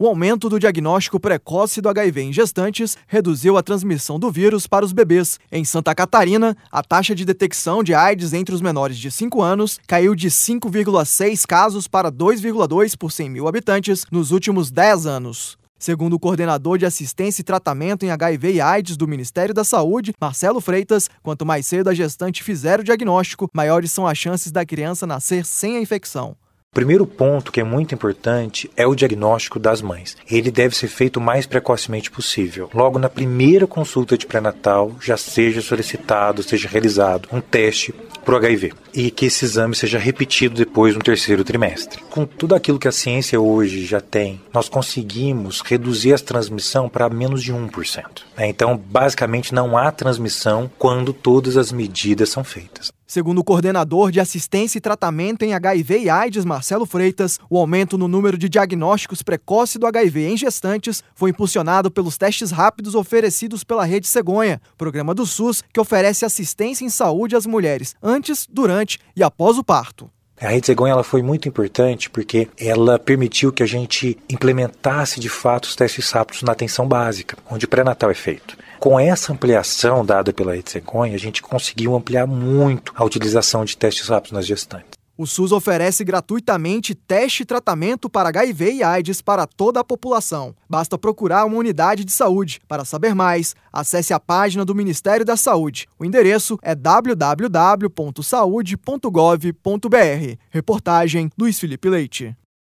O aumento do diagnóstico precoce do HIV em gestantes reduziu a transmissão do vírus para os bebês. Em Santa Catarina, a taxa de detecção de AIDS entre os menores de 5 anos caiu de 5,6 casos para 2,2 por 100 mil habitantes nos últimos 10 anos. Segundo o coordenador de assistência e tratamento em HIV e AIDS do Ministério da Saúde, Marcelo Freitas, quanto mais cedo a gestante fizer o diagnóstico, maiores são as chances da criança nascer sem a infecção. O primeiro ponto que é muito importante é o diagnóstico das mães. Ele deve ser feito o mais precocemente possível. Logo na primeira consulta de pré-natal já seja solicitado, seja realizado um teste para o HIV e que esse exame seja repetido depois no terceiro trimestre. Com tudo aquilo que a ciência hoje já tem, nós conseguimos reduzir a transmissão para menos de 1%. Então, basicamente, não há transmissão quando todas as medidas são feitas. Segundo o coordenador de assistência e tratamento em HIV e AIDS, Marcelo Freitas, o aumento no número de diagnósticos precoces do HIV em gestantes foi impulsionado pelos testes rápidos oferecidos pela Rede Cegonha, programa do SUS que oferece assistência em saúde às mulheres antes, durante e após o parto. A Rede Cegonha ela foi muito importante porque ela permitiu que a gente implementasse de fato os testes rápidos na atenção básica, onde o pré-natal é feito. Com essa ampliação dada pela Rede Cegonha, a gente conseguiu ampliar muito a utilização de testes rápidos nas gestantes. O SUS oferece gratuitamente teste e tratamento para HIV e AIDS para toda a população. Basta procurar uma unidade de saúde. Para saber mais, acesse a página do Ministério da Saúde. O endereço é www.saude.gov.br. Reportagem Luiz Felipe Leite.